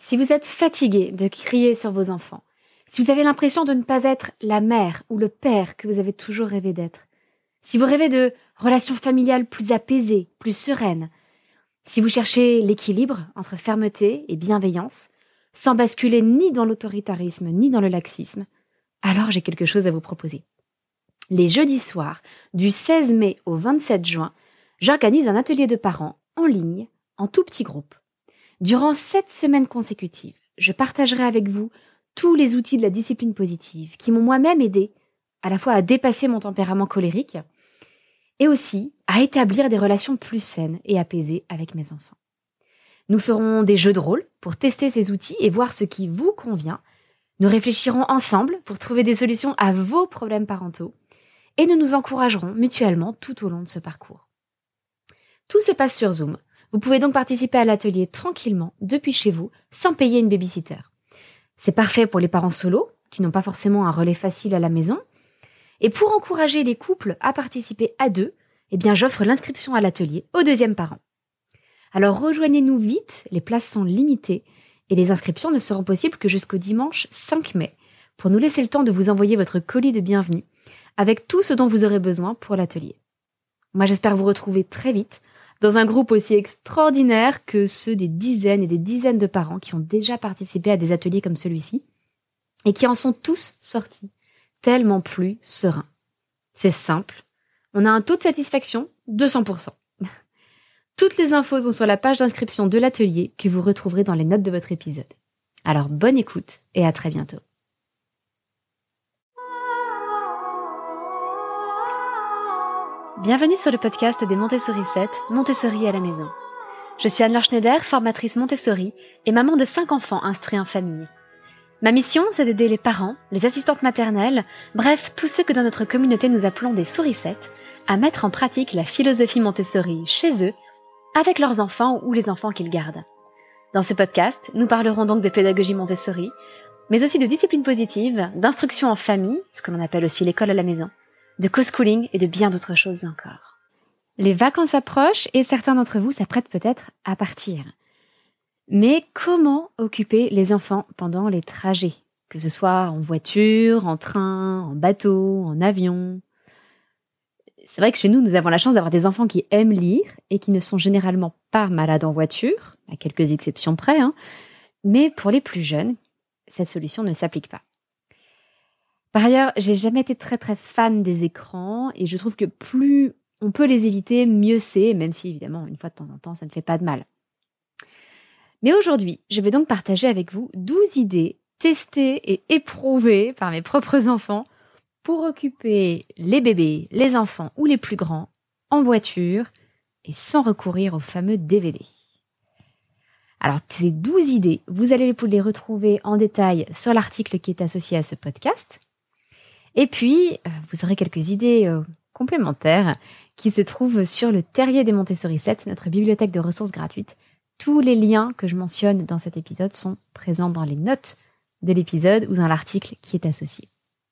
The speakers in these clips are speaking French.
Si vous êtes fatigué de crier sur vos enfants, si vous avez l'impression de ne pas être la mère ou le père que vous avez toujours rêvé d'être, si vous rêvez de relations familiales plus apaisées, plus sereines, si vous cherchez l'équilibre entre fermeté et bienveillance, sans basculer ni dans l'autoritarisme ni dans le laxisme, alors j'ai quelque chose à vous proposer. Les jeudis soirs, du 16 mai au 27 juin, j'organise un atelier de parents en ligne, en tout petit groupe. Durant 7 semaines consécutives, je partagerai avec vous tous les outils de la discipline positive qui m'ont moi-même aidé à la fois à dépasser mon tempérament colérique et aussi à établir des relations plus saines et apaisées avec mes enfants. Nous ferons des jeux de rôle pour tester ces outils et voir ce qui vous convient. Nous réfléchirons ensemble pour trouver des solutions à vos problèmes parentaux et nous nous encouragerons mutuellement tout au long de ce parcours. Tout se passe sur Zoom. Vous pouvez donc participer à l'atelier tranquillement depuis chez vous sans payer une babysitter. C'est parfait pour les parents solos qui n'ont pas forcément un relais facile à la maison. Et pour encourager les couples à participer à deux, j'offre l'inscription à l'atelier au deuxième parent. Alors rejoignez-nous vite, les places sont limitées et les inscriptions ne seront possibles que jusqu'au dimanche 5 mai pour nous laisser le temps de vous envoyer votre colis de bienvenue avec tout ce dont vous aurez besoin pour l'atelier. Moi j'espère vous retrouver très vite dans un groupe aussi extraordinaire que ceux des dizaines et des dizaines de parents qui ont déjà participé à des ateliers comme celui-ci et qui en sont tous sortis tellement plus sereins. C'est simple, on a un taux de satisfaction de 100%. Toutes les infos sont sur la page d'inscription de l'atelier que vous retrouverez dans les notes de votre épisode. Alors bonne écoute et à très bientôt. Bienvenue sur le podcast des Montessori 7, Montessori à la maison. Je suis Anne-Laure Schneider, formatrice Montessori et maman de 5 enfants instruits en famille. Ma mission, c'est d'aider les parents, les assistantes maternelles, bref, tous ceux que dans notre communauté nous appelons des souricettes, à mettre en pratique la philosophie Montessori chez eux, avec leurs enfants ou les enfants qu'ils gardent. Dans ce podcast, nous parlerons donc de pédagogie Montessori, mais aussi de discipline positive, d'instruction en famille, ce que l'on appelle aussi l'école à la maison, de co-schooling et de bien d'autres choses encore. Les vacances approchent et certains d'entre vous s'apprêtent peut-être à partir. Mais comment occuper les enfants pendant les trajets, que ce soit en voiture, en train, en bateau, en avion? C'est vrai que chez nous, nous avons la chance d'avoir des enfants qui aiment lire et qui ne sont généralement pas malades en voiture, à quelques exceptions près, mais pour les plus jeunes, cette solution ne s'applique pas. Par ailleurs, j'ai jamais été très très fan des écrans et je trouve que plus on peut les éviter, mieux c'est, même si évidemment, une fois de temps en temps, ça ne fait pas de mal. Mais aujourd'hui, je vais donc partager avec vous 12 idées testées et éprouvées par mes propres enfants pour occuper les bébés, les enfants ou les plus grands en voiture et sans recourir au fameux DVD. Alors, ces 12 idées, vous allez les retrouver en détail sur l'article qui est associé à ce podcast. Et puis, vous aurez quelques idées complémentaires qui se trouvent sur le Terrier des Montessori 7, notre bibliothèque de ressources gratuites. Tous les liens que je mentionne dans cet épisode sont présents dans les notes de l'épisode ou dans l'article qui est associé.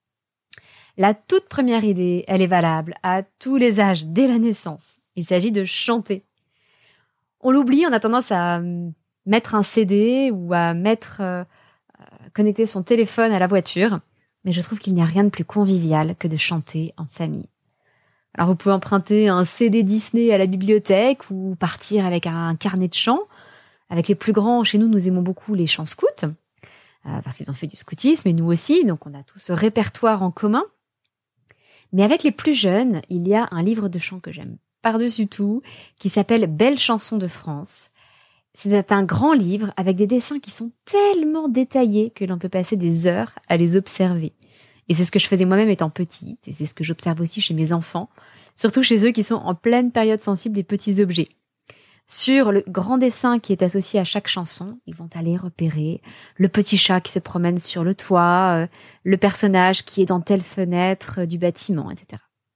La toute première idée, elle est valable à tous les âges, dès la naissance. Il s'agit de chanter. On l'oublie, on a tendance à mettre un CD ou à connecter son téléphone à la voiture, mais je trouve qu'il n'y a rien de plus convivial que de chanter en famille. Alors vous pouvez emprunter un CD Disney à la bibliothèque ou partir avec un carnet de chants. Avec les plus grands, chez nous, nous aimons beaucoup les chants scouts, parce qu'ils ont fait du scoutisme, et nous aussi, donc on a tout ce répertoire en commun. Mais avec les plus jeunes, il y a un livre de chants que j'aime par-dessus tout, qui s'appelle « Belles chansons de France ». C'est un grand livre avec des dessins qui sont tellement détaillés que l'on peut passer des heures à les observer. Et c'est ce que je faisais moi-même étant petite, et c'est ce que j'observe aussi chez mes enfants, surtout chez eux qui sont en pleine période sensible des petits objets. Sur le grand dessin qui est associé à chaque chanson, ils vont aller repérer le petit chat qui se promène sur le toit, le personnage qui est dans telle fenêtre du bâtiment, etc.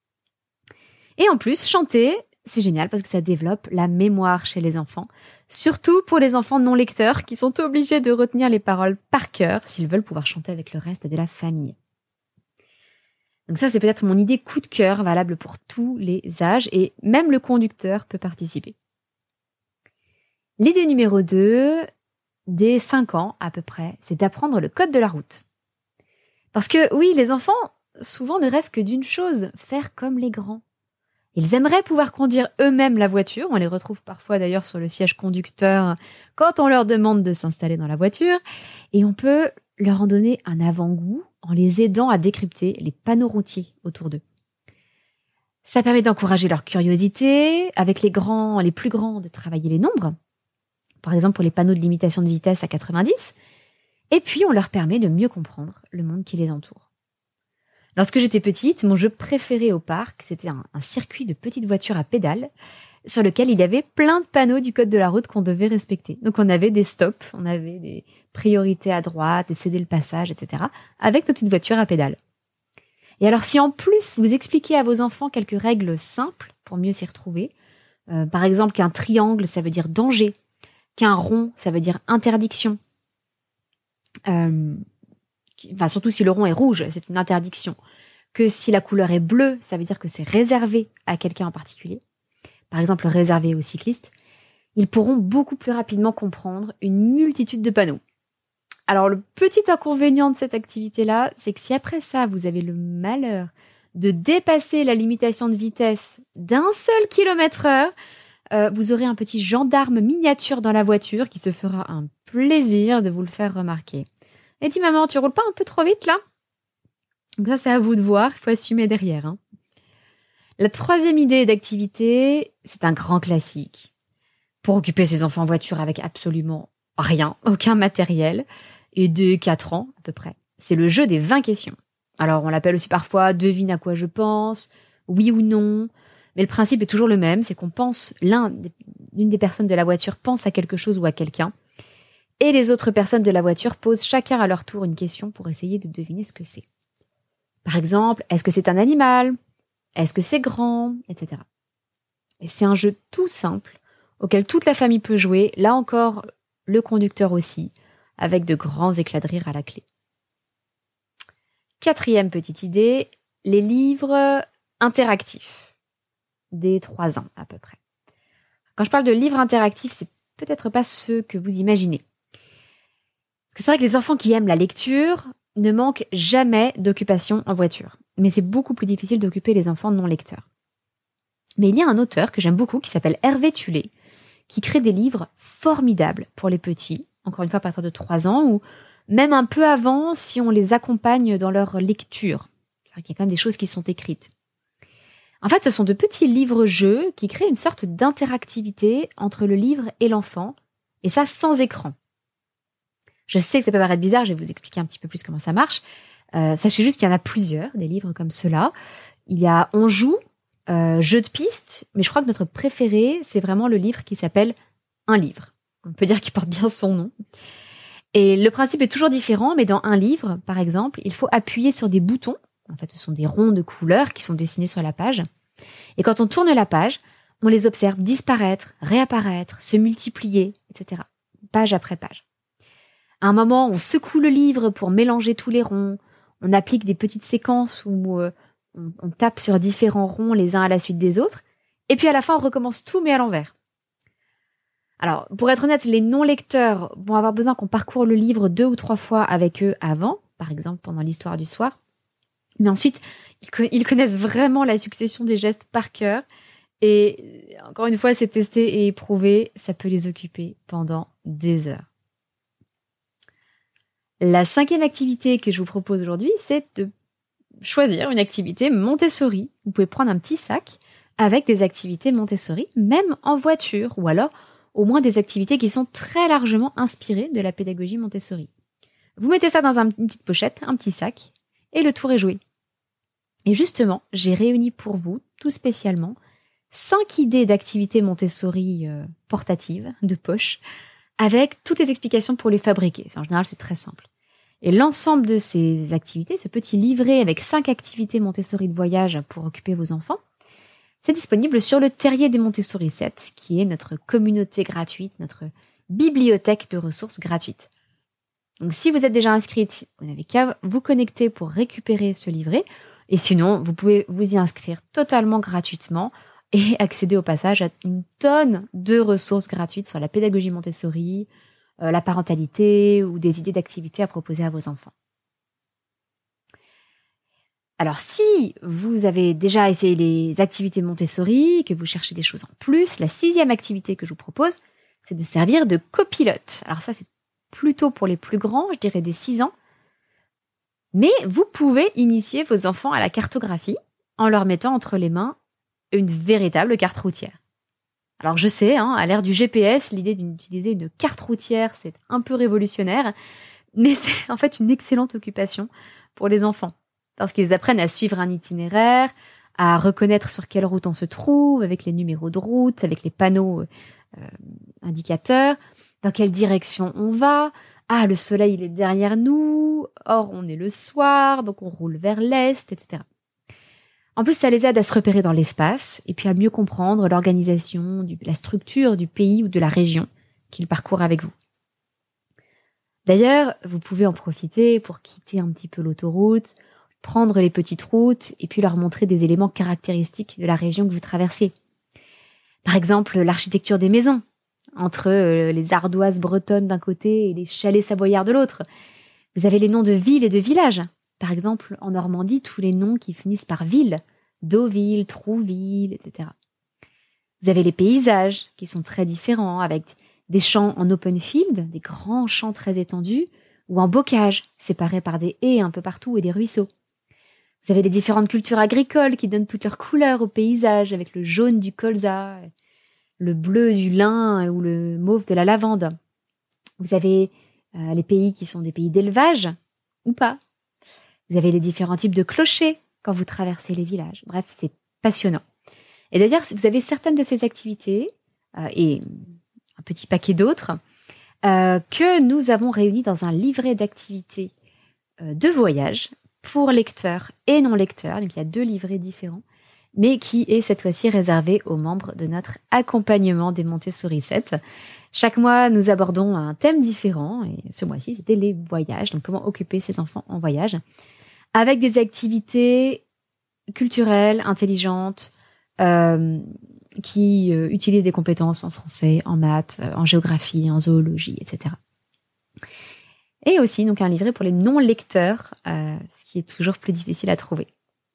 Et en plus, chanter, c'est génial parce que ça développe la mémoire chez les enfants, surtout pour les enfants non lecteurs qui sont obligés de retenir les paroles par cœur s'ils veulent pouvoir chanter avec le reste de la famille. Donc ça, c'est peut-être mon idée coup de cœur, valable pour tous les âges, et même le conducteur peut participer. L'idée numéro 2, dès 5 ans à peu près, c'est d'apprendre le code de la route. Parce que oui, les enfants, souvent ne rêvent que d'une chose, faire comme les grands. Ils aimeraient pouvoir conduire eux-mêmes la voiture. On les retrouve parfois d'ailleurs sur le siège conducteur quand on leur demande de s'installer dans la voiture. Et on peut leur en donner un avant-goût en les aidant à décrypter les panneaux routiers autour d'eux. Ça permet d'encourager leur curiosité, avec les plus grands, de travailler les nombres. Par exemple pour les panneaux de limitation de vitesse à 90. Et puis on leur permet de mieux comprendre le monde qui les entoure. Lorsque j'étais petite, mon jeu préféré au parc, c'était un circuit de petites voitures à pédales sur lequel il y avait plein de panneaux du code de la route qu'on devait respecter. Donc on avait des stops, on avait des priorités à droite, des céder le passage, etc. avec nos petites voitures à pédales. Et alors si en plus vous expliquez à vos enfants quelques règles simples pour mieux s'y retrouver, par exemple qu'un triangle ça veut dire danger, qu'un rond ça veut dire interdiction, surtout si le rond est rouge, c'est une interdiction. Que si la couleur est bleue, ça veut dire que c'est réservé à quelqu'un en particulier. Par exemple, réservé aux cyclistes. Ils pourront beaucoup plus rapidement comprendre une multitude de panneaux. Alors, le petit inconvénient de cette activité-là, c'est que si après ça, vous avez le malheur de dépasser la limitation de vitesse d'un seul kilomètre-heure, vous aurez un petit gendarme miniature dans la voiture qui se fera un plaisir de vous le faire remarquer. Et dis maman, tu roules pas un peu trop vite là? Donc ça, c'est à vous de voir, il faut assumer derrière. La troisième idée d'activité, c'est un grand classique. Pour occuper ses enfants en voiture avec absolument rien, aucun matériel, et dès 4 ans à peu près. C'est le jeu des 20 questions. Alors on l'appelle aussi parfois « devine à quoi je pense »,« oui ou non », mais le principe est toujours le même, c'est qu'on pense, l'une des personnes de la voiture pense à quelque chose ou à quelqu'un, et les autres personnes de la voiture posent chacun à leur tour une question pour essayer de deviner ce que c'est. Par exemple, est-ce que c'est un animal? Est-ce que c'est grand? Etc. Et c'est un jeu tout simple, auquel toute la famille peut jouer, là encore, le conducteur aussi, avec de grands éclats de rire à la clé. Quatrième petite idée, les livres interactifs, dès 3 ans à peu près. Quand je parle de livres interactifs, c'est peut-être pas ceux que vous imaginez. Parce que c'est vrai que les enfants qui aiment la lecture ne manquent jamais d'occupation en voiture. Mais c'est beaucoup plus difficile d'occuper les enfants non lecteurs. Mais il y a un auteur que j'aime beaucoup qui s'appelle Hervé Tullet, qui crée des livres formidables pour les petits, encore une fois à partir de 3 ans, ou même un peu avant si on les accompagne dans leur lecture. C'est-à-dire qu'il y a quand même des choses qui sont écrites. En fait, ce sont de petits livres-jeux qui créent une sorte d'interactivité entre le livre et l'enfant, et ça sans écran. Je sais que ça peut paraître bizarre, je vais vous expliquer un petit peu plus comment ça marche. Sachez juste qu'il y en a plusieurs, des livres comme ceux-là. Il y a On joue, Jeu de piste, mais je crois que notre préféré, c'est vraiment le livre qui s'appelle Un livre. On peut dire qu'il porte bien son nom. Et le principe est toujours différent, mais dans un livre, par exemple, il faut appuyer sur des boutons. En fait, ce sont des ronds de couleurs qui sont dessinés sur la page. Et quand on tourne la page, on les observe disparaître, réapparaître, se multiplier, etc. Page après page. À un moment, on secoue le livre pour mélanger tous les ronds. On applique des petites séquences où on tape sur différents ronds les uns à la suite des autres. Et puis à la fin, on recommence tout, mais à l'envers. Alors, pour être honnête, les non-lecteurs vont avoir besoin qu'on parcourt le livre 2 ou 3 fois avec eux avant, par exemple pendant l'histoire du soir. Mais ensuite, ils connaissent vraiment la succession des gestes par cœur. Et encore une fois, c'est testé et éprouvé, ça peut les occuper pendant des heures. La 5e activité que je vous propose aujourd'hui, c'est de choisir une activité Montessori. Vous pouvez prendre un petit sac avec des activités Montessori, même en voiture, ou alors au moins des activités qui sont très largement inspirées de la pédagogie Montessori. Vous mettez ça dans une petite pochette, un petit sac, et le tour est joué. Et justement, j'ai réuni pour vous, tout spécialement, 5 idées d'activités Montessori portatives, de poche, avec toutes les explications pour les fabriquer. En général, c'est très simple. Et l'ensemble de ces activités, ce petit livret avec 5 activités Montessori de voyage pour occuper vos enfants, c'est disponible sur le Terrier des Montessori 7, qui est notre communauté gratuite, notre bibliothèque de ressources gratuites. Donc si vous êtes déjà inscrite, vous n'avez qu'à vous connecter pour récupérer ce livret. Et sinon, vous pouvez vous y inscrire totalement gratuitement et accéder au passage à une tonne de ressources gratuites sur la pédagogie Montessori, la parentalité ou des idées d'activités à proposer à vos enfants. Alors, si vous avez déjà essayé les activités Montessori, que vous cherchez des choses en plus, la 6e activité que je vous propose, c'est de servir de copilote. Alors ça, c'est plutôt pour les plus grands, je dirais des 6 ans. Mais vous pouvez initier vos enfants à la cartographie en leur mettant entre les mains une véritable carte routière. Alors je sais, à l'ère du GPS, l'idée d'utiliser une carte routière, c'est un peu révolutionnaire, mais c'est en fait une excellente occupation pour les enfants. Parce qu'ils apprennent à suivre un itinéraire, à reconnaître sur quelle route on se trouve, avec les numéros de route, avec les panneaux indicateurs, dans quelle direction on va. Ah, le soleil, il est derrière nous. Or, on est le soir, donc on roule vers l'est, etc. En plus, ça les aide à se repérer dans l'espace et puis à mieux comprendre l'organisation, la structure du pays ou de la région qu'ils parcourent avec vous. D'ailleurs, vous pouvez en profiter pour quitter un petit peu l'autoroute, prendre les petites routes et puis leur montrer des éléments caractéristiques de la région que vous traversez. Par exemple, l'architecture des maisons, entre les ardoises bretonnes d'un côté et les chalets savoyards de l'autre. Vous avez les noms de villes et de villages. Par exemple, en Normandie, tous les noms qui finissent par ville, Deauville, Trouville, etc. Vous avez les paysages qui sont très différents, avec des champs en open field, des grands champs très étendus, ou en bocage, séparés par des haies un peu partout et des ruisseaux. Vous avez les différentes cultures agricoles qui donnent toutes leurs couleurs au paysage, avec le jaune du colza, le bleu du lin ou le mauve de la lavande. Vous avez les pays qui sont des pays d'élevage, ou pas. Vous avez les différents types de clochers quand vous traversez les villages. Bref, c'est passionnant. Et d'ailleurs, vous avez certaines de ces activités, et un petit paquet d'autres, que nous avons réunies dans un livret d'activités de voyage pour lecteurs et non-lecteurs. Donc, il y a 2 livrets différents, mais qui est cette fois-ci réservé aux membres de notre accompagnement des Montessori 7. Chaque mois, nous abordons un thème différent, et ce mois-ci, c'était les voyages, donc comment occuper ses enfants en voyage, avec des activités culturelles, intelligentes, qui utilisent des compétences en français, en maths, en géographie, en zoologie, etc. Et aussi donc un livret pour les non-lecteurs, ce qui est toujours plus difficile à trouver.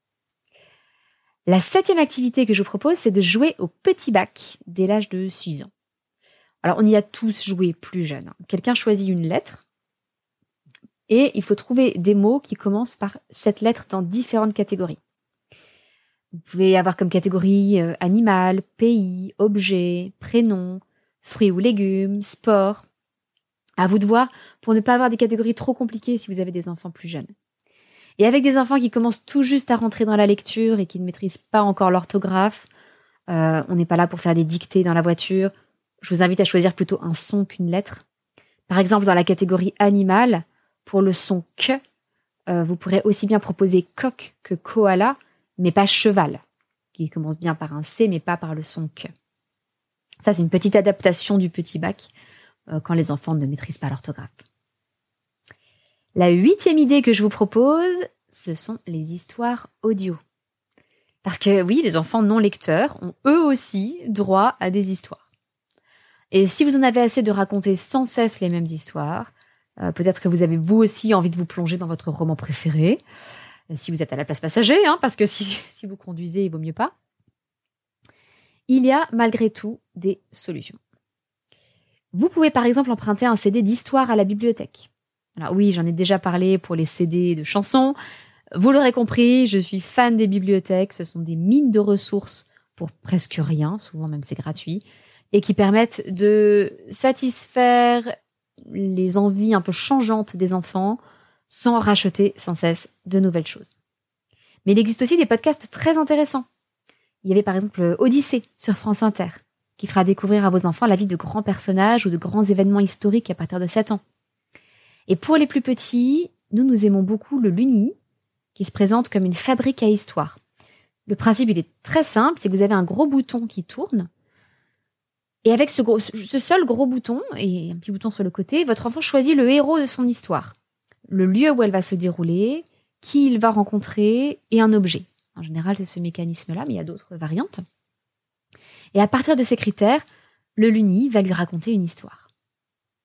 La 7e activité que je vous propose, c'est de jouer au petit bac dès l'âge de 6 ans. Alors, on y a tous joué plus jeune. Quelqu'un choisit une lettre et il faut trouver des mots qui commencent par cette lettre dans différentes catégories. Vous pouvez avoir comme catégorie animal, pays, objet, prénom, fruits ou légumes, sport. À vous de voir pour ne pas avoir des catégories trop compliquées si vous avez des enfants plus jeunes. Et avec des enfants qui commencent tout juste à rentrer dans la lecture et qui ne maîtrisent pas encore l'orthographe, on n'est pas là pour faire des dictées dans la voiture. Je vous invite à choisir plutôt un son qu'une lettre. Par exemple, dans la catégorie animal, pour le son que, vous pourrez aussi bien proposer coq que koala, mais pas cheval, qui commence bien par un C, mais pas par le son que. Ça, c'est une petite adaptation du petit bac quand les enfants ne maîtrisent pas l'orthographe. La 8e idée que je vous propose, ce sont les histoires audio. Parce que oui, les enfants non lecteurs ont eux aussi droit à des histoires. Et si vous en avez assez de raconter sans cesse les mêmes histoires, peut-être que vous avez vous aussi envie de vous plonger dans votre roman préféré, si vous êtes à la place passager, parce que si vous conduisez, il vaut mieux pas. Il y a malgré tout des solutions. Vous pouvez par exemple emprunter un CD d'histoire à la bibliothèque. Alors oui, j'en ai déjà parlé pour les CD de chansons. Vous l'aurez compris, je suis fan des bibliothèques. Ce sont des mines de ressources pour presque rien, souvent même c'est gratuit, et qui permettent de satisfaire les envies un peu changeantes des enfants sans racheter sans cesse de nouvelles choses. Mais il existe aussi des podcasts très intéressants. Il y avait par exemple Odyssée sur France Inter, qui fera découvrir à vos enfants la vie de grands personnages ou de grands événements historiques à partir de 7 ans. Et pour les plus petits, nous aimons beaucoup le Luni, qui se présente comme une fabrique à histoire. Le principe, il est très simple, c'est que vous avez un gros bouton qui tourne, et avec ce seul gros bouton, et un petit bouton sur le côté, votre enfant choisit le héros de son histoire, le lieu où elle va se dérouler, qui il va rencontrer, et un objet. En général, c'est ce mécanisme-là, mais il y a d'autres variantes. Et à partir de ces critères, le Luni va lui raconter une histoire.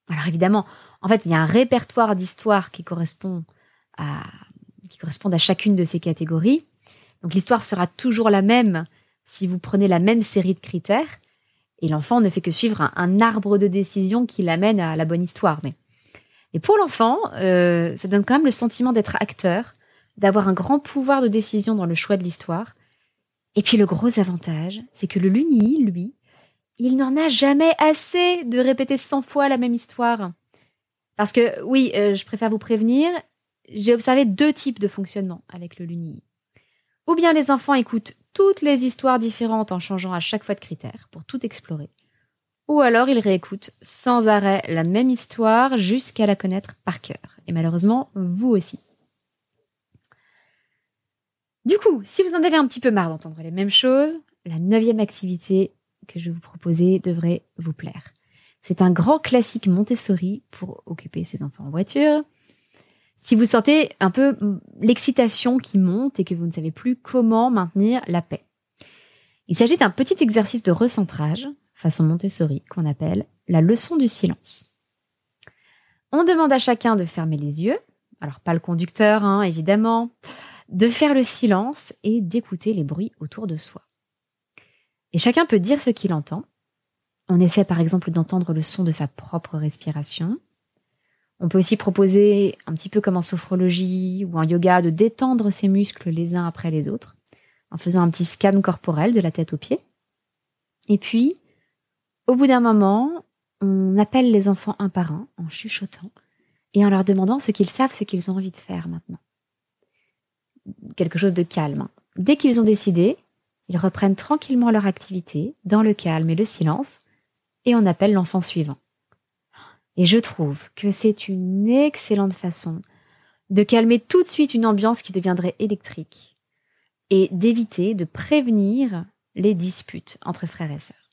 Alors évidemment, en fait, il y a un répertoire d'histoires qui correspondent à chacune de ces catégories. Donc l'histoire sera toujours la même si vous prenez la même série de critères. Et l'enfant ne fait que suivre un arbre de décision qui l'amène à la bonne histoire. Mais pour l'enfant, ça donne quand même le sentiment d'être acteur, d'avoir un grand pouvoir de décision dans le choix de l'histoire. Et puis le gros avantage, c'est que le Luni, lui, il n'en a jamais assez de répéter 100 fois la même histoire. Parce que, oui, je préfère vous prévenir, j'ai observé 2 types de fonctionnement avec le Luni. Ou bien les enfants écoutent toutes les histoires différentes en changeant à chaque fois de critères pour tout explorer. Ou alors ils réécoutent sans arrêt la même histoire jusqu'à la connaître par cœur. Et malheureusement, vous aussi. Du coup, si vous en avez un petit peu marre d'entendre les mêmes choses, la 9e activité que je vais vous proposer devrait vous plaire. C'est un grand classique Montessori pour occuper ses enfants en voiture. Si vous sentez un peu l'excitation qui monte et que vous ne savez plus comment maintenir la paix. Il s'agit d'un petit exercice de recentrage, façon Montessori, qu'on appelle la leçon du silence. On demande à chacun de fermer les yeux, alors pas le conducteur, évidemment, de faire le silence et d'écouter les bruits autour de soi. Et chacun peut dire ce qu'il entend. On essaie par exemple d'entendre le son de sa propre respiration. On peut aussi proposer, un petit peu comme en sophrologie ou en yoga, de détendre ses muscles les uns après les autres, en faisant un petit scan corporel de la tête aux pieds. Et puis, au bout d'un moment, on appelle les enfants un par un, en chuchotant, et en leur demandant ce qu'ils savent, ce qu'ils ont envie de faire maintenant. Quelque chose de calme. Dès qu'ils ont décidé, ils reprennent tranquillement leur activité, dans le calme et le silence, et on appelle l'enfant suivant. Et je trouve que c'est une excellente façon de calmer tout de suite une ambiance qui deviendrait électrique et d'éviter de prévenir les disputes entre frères et sœurs.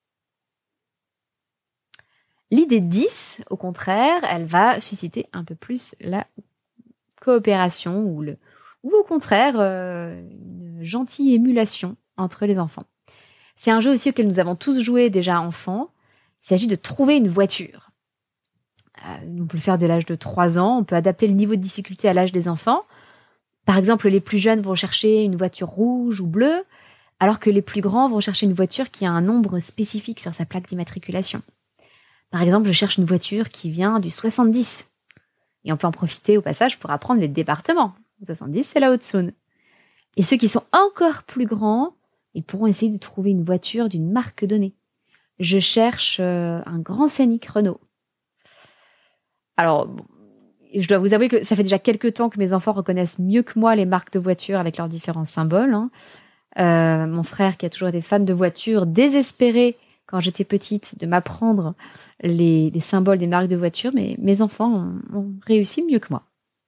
L'idée 10, au contraire, elle va susciter un peu plus la coopération ou au contraire une gentille émulation entre les enfants. C'est un jeu aussi auquel nous avons tous joué déjà enfants. Il s'agit de trouver une voiture. On peut le faire dès l'âge de 3 ans. On peut adapter le niveau de difficulté à l'âge des enfants. Par exemple, les plus jeunes vont chercher une voiture rouge ou bleue, alors que les plus grands vont chercher une voiture qui a un nombre spécifique sur sa plaque d'immatriculation. Par exemple, je cherche une voiture qui vient du 70. Et on peut en profiter au passage pour apprendre les départements. Le 70, c'est la Haute-Saône. Et ceux qui sont encore plus grands, ils pourront essayer de trouver une voiture d'une marque donnée. Je cherche un Grand Scénic Renault. Alors, je dois vous avouer que ça fait déjà quelques temps que mes enfants reconnaissent mieux que moi les marques de voitures avec leurs différents symboles. Mon frère, qui a toujours été fan de voitures, désespéré quand j'étais petite de m'apprendre les symboles des marques de voitures, mais mes enfants ont réussi mieux que moi.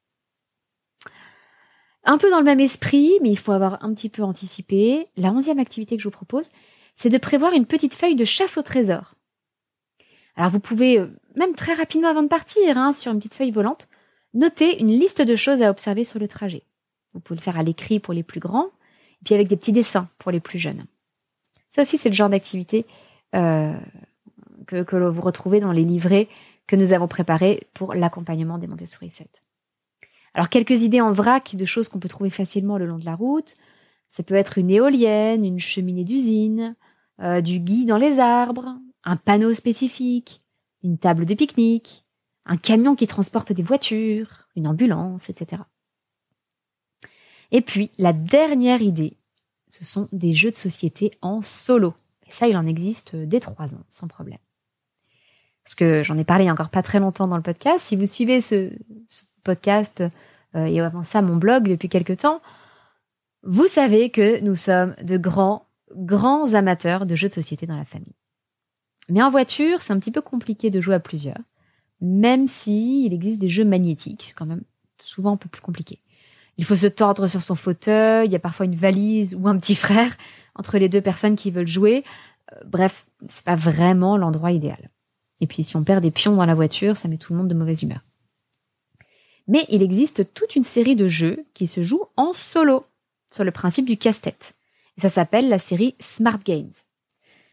Un peu dans le même esprit, mais il faut avoir un petit peu anticipé, la 11e activité que je vous propose, c'est de prévoir une petite feuille de chasse au trésor. Alors vous pouvez, même très rapidement avant de partir, sur une petite feuille volante, noter une liste de choses à observer sur le trajet. Vous pouvez le faire à l'écrit pour les plus grands, et puis avec des petits dessins pour les plus jeunes. Ça aussi, c'est le genre d'activité que vous retrouvez dans les livrets que nous avons préparés pour l'accompagnement des Montessori 7. Alors, quelques idées en vrac de choses qu'on peut trouver facilement le long de la route. Ça peut être une éolienne, une cheminée d'usine, du gui dans les arbres, un panneau spécifique, une table de pique-nique, un camion qui transporte des voitures, une ambulance, etc. Et puis, la dernière idée, ce sont des jeux de société en solo. Et ça, il en existe dès 3 ans, sans problème. Parce que j'en ai parlé il n'y a encore pas très longtemps dans le podcast. Si vous suivez ce podcast et avant ça mon blog depuis quelque temps, vous savez que nous sommes de grands amateurs de jeux de société dans la famille. Mais en voiture, c'est un petit peu compliqué de jouer à plusieurs, même s'il existe des jeux magnétiques, c'est quand même souvent un peu plus compliqué. Il faut se tordre sur son fauteuil, il y a parfois une valise ou un petit frère entre les 2 personnes qui veulent jouer. Bref, c'est pas vraiment l'endroit idéal. Et puis si on perd des pions dans la voiture, ça met tout le monde de mauvaise humeur. Mais il existe toute une série de jeux qui se jouent en solo, sur le principe du casse-tête. Et ça s'appelle la série Smart Games.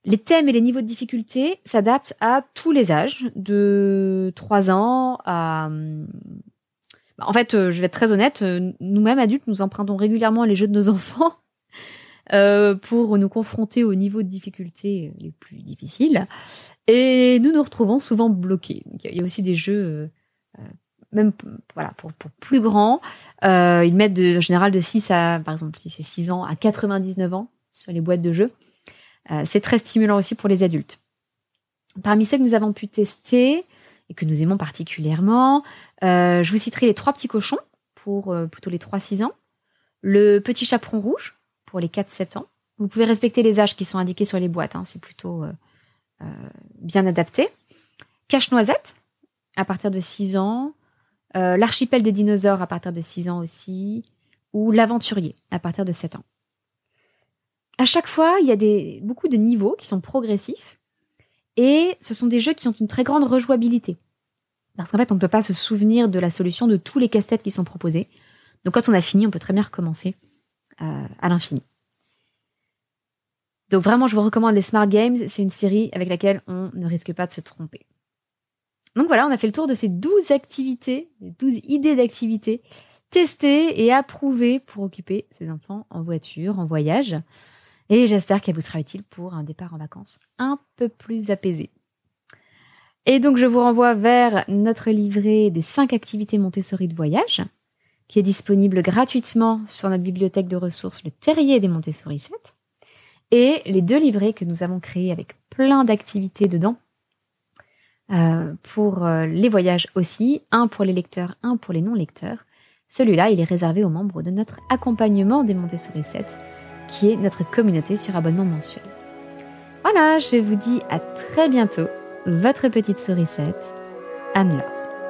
Les thèmes et les niveaux de difficulté s'adaptent à tous les âges, de 3 ans à... En fait, je vais être très honnête, nous-mêmes adultes, nous empruntons régulièrement les jeux de nos enfants pour nous confronter aux niveaux de difficulté les plus difficiles. Et nous nous retrouvons souvent bloqués. Donc, il y a aussi des jeux, même voilà, pour plus grands. Ils mettent en général de 6 à, par exemple, si c'est 6 ans, à 99 ans sur les boîtes de jeux. C'est très stimulant aussi pour les adultes. Parmi ceux que nous avons pu tester et que nous aimons particulièrement, je vous citerai les 3 petits cochons pour plutôt les 3-6 ans, le petit chaperon rouge pour les 4-7 ans. Vous pouvez respecter les âges qui sont indiqués sur les boîtes, c'est plutôt bien adapté. Cache-noisette à partir de 6 ans, l'archipel des dinosaures à partir de 6 ans aussi, ou l'aventurier à partir de 7 ans. À chaque fois, il y a beaucoup de niveaux qui sont progressifs et ce sont des jeux qui ont une très grande rejouabilité. Parce qu'en fait, on ne peut pas se souvenir de la solution de tous les casse-têtes qui sont proposés. Donc quand on a fini, on peut très bien recommencer à l'infini. Donc vraiment, je vous recommande les Smart Games. C'est une série avec laquelle on ne risque pas de se tromper. Donc voilà, on a fait le tour de ces 12 activités, 12 idées d'activités testées et approuvées pour occuper ses enfants en voiture, en voyage. Et j'espère qu'elle vous sera utile pour un départ en vacances un peu plus apaisé. Et donc, je vous renvoie vers notre livret des 5 activités Montessori de voyage, qui est disponible gratuitement sur notre bibliothèque de ressources, le Terrier des Montessori 7, et les 2 livrets que nous avons créés avec plein d'activités dedans, pour les voyages aussi, un pour les lecteurs, un pour les non-lecteurs. Celui-là, il est réservé aux membres de notre accompagnement des Montessori 7, qui est notre communauté sur abonnement mensuel. Voilà, je vous dis à très bientôt, votre petite sourisette, Anne-Laure.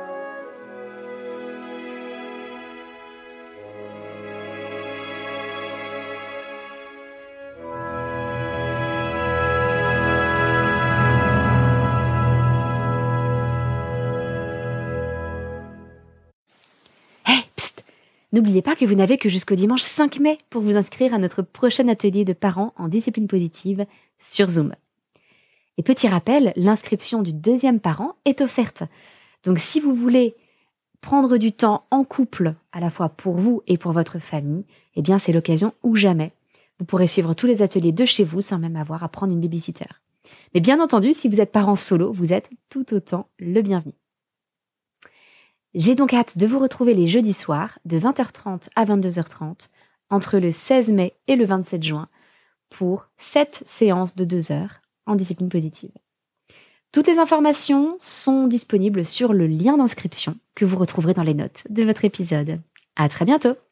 N'oubliez pas que vous n'avez que jusqu'au dimanche 5 mai pour vous inscrire à notre prochain atelier de parents en discipline positive sur Zoom. Et petit rappel, l'inscription du 2e parent est offerte. Donc si vous voulez prendre du temps en couple, à la fois pour vous et pour votre famille, eh bien c'est l'occasion ou jamais. Vous pourrez suivre tous les ateliers de chez vous sans même avoir à prendre une babysitter. Mais bien entendu, si vous êtes parent solo, vous êtes tout autant le bienvenu. J'ai donc hâte de vous retrouver les jeudis soirs de 20h30 à 22h30 entre le 16 mai et le 27 juin pour 7 séances de 2 heures en discipline positive. Toutes les informations sont disponibles sur le lien d'inscription que vous retrouverez dans les notes de votre épisode. À très bientôt!